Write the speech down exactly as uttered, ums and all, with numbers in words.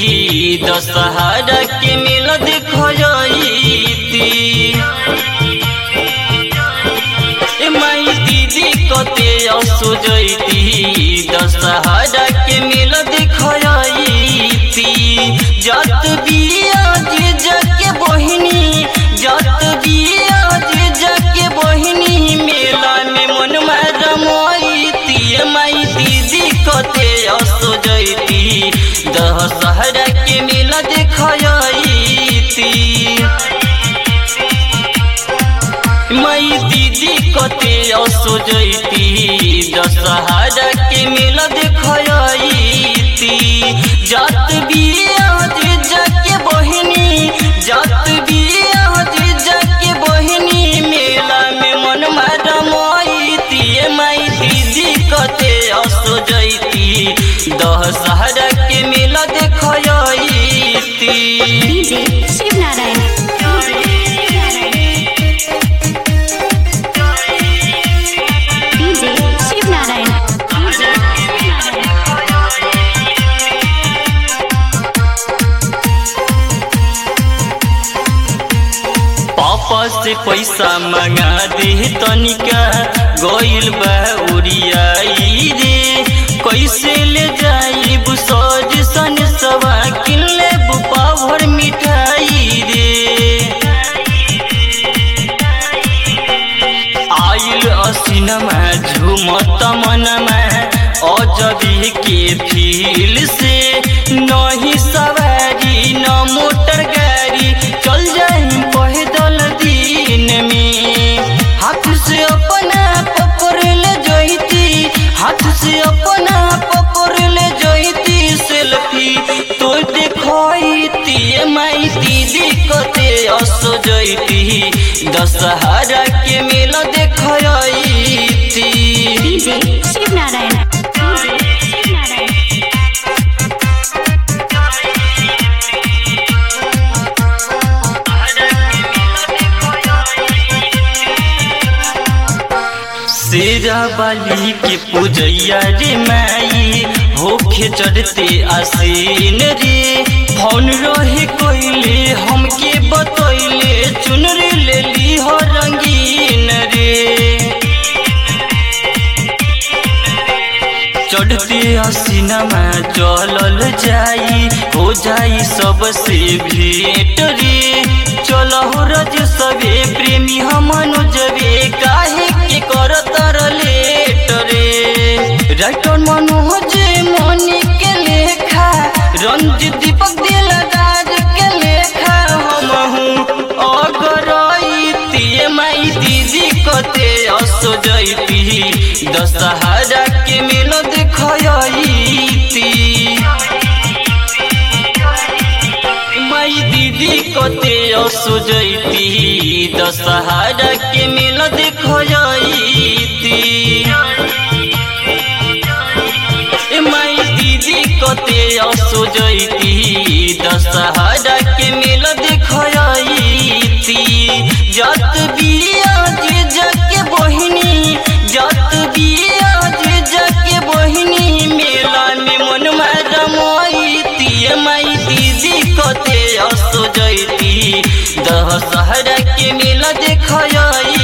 दशहरा के मेला देखो जईती। माई दीदी कते असो जईती दशहरा के मेला देखो जईती। जत बिया जे जके बहिनी जत बिया जे जके बहिनी मेला में मन रमईती। माई दीदी कते असो जईती दशहरा के मेला देखो जईती। माई दीदी कते असो जईती दशहरा के मेला देखो जईती। जत बिया जे जके बहिनी जत बिया जे जके बहिनी मेला में मन रमईती। माई दीदी कते असो जईती दशहरा के मेला देखो जईती। डीजे शिव नारायण डीजे शिव नारायण पापा से पैसा मंगा दे तनिका गइल बा उड़ियाई रे। कैसे ले जाइब सज सन सवा किन लेब पावर मिठाई रे। आइल असिनमा झुमत मनमा अजबी के फील से। नहीं सवारी न मोटर गाड़ी चल जाई पैदल दिन में। हाथ से अपना पकड़ ले जईती हाथ से अपना पकड़ ले जईती सेल्फी तो देखईती। माई दीदी कते असो जईती दशहरा के मेला देखईती। डीजे शिव नारायण शेरा बाली के पूजैया रे माई होखे चढ़ते आसीन रे। फोन रहे कोइले हमके बतैले चुनरी ले ली हो रंगीन रे। चढ़ते आसीनमा चलल जाई हो जाई सबसे भेंट रे। चलहो रज सबे प्रेमी हमनु जबे काहे के करतर लेट रे। राइटर मनोज मनी के लेखा रंजित दीपक दिलदार के लेखा हमहू अगरईती। माई दीदी कते असो जईती दशहरा के मेला देखईती। माई दीदी कते असो जईती दशहरा के मेला देखईती। माई दीदी कते असो जईती दशहरा के मेला देखईती। जत बिया जे जके बहिनी जत बिया जे जके बहिनी मेला में मन रमईती। माई दीदी कते असो जईती दशहरा के मेला देखईती।